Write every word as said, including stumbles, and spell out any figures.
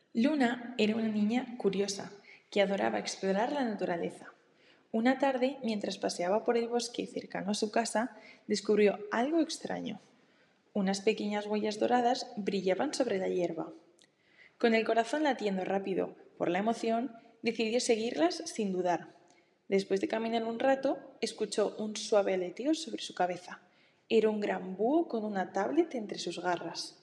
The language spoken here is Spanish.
Luna era una niña curiosa que adoraba explorar la naturaleza. Una tarde, mientras paseaba por el bosque cercano a su casa, descubrió algo extraño. Unas pequeñas huellas doradas brillaban sobre la hierba. Con el corazón latiendo rápido por la emoción, decidió seguirlas sin dudar. Después de caminar un rato, escuchó un suave aleteo sobre su cabeza. Era un gran búho con una tablet entre sus garras.